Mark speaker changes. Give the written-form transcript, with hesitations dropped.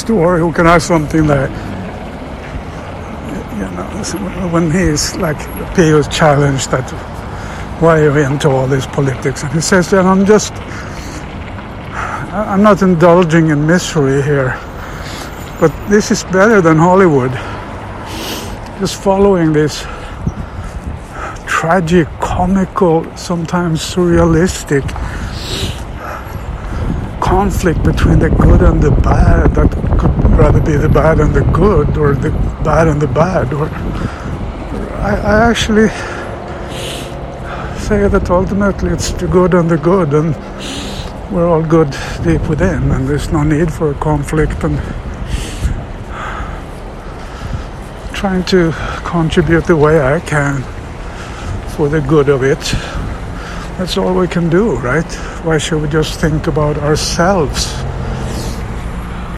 Speaker 1: store who can have something that, when he's like, P was challenged that, why are you into all this politics? And he says that I'm not indulging in misery here, but this is better than Hollywood. Just following this tragic, comical, sometimes surrealistic conflict between the good and the bad that could rather be the bad and the good, or the bad and the bad. Or I actually say that ultimately it's the good and the good, and we're all good deep within, and there's no need for a conflict, and trying to contribute the way I can for the good of it. That's all we can do, right? Why should we just think about ourselves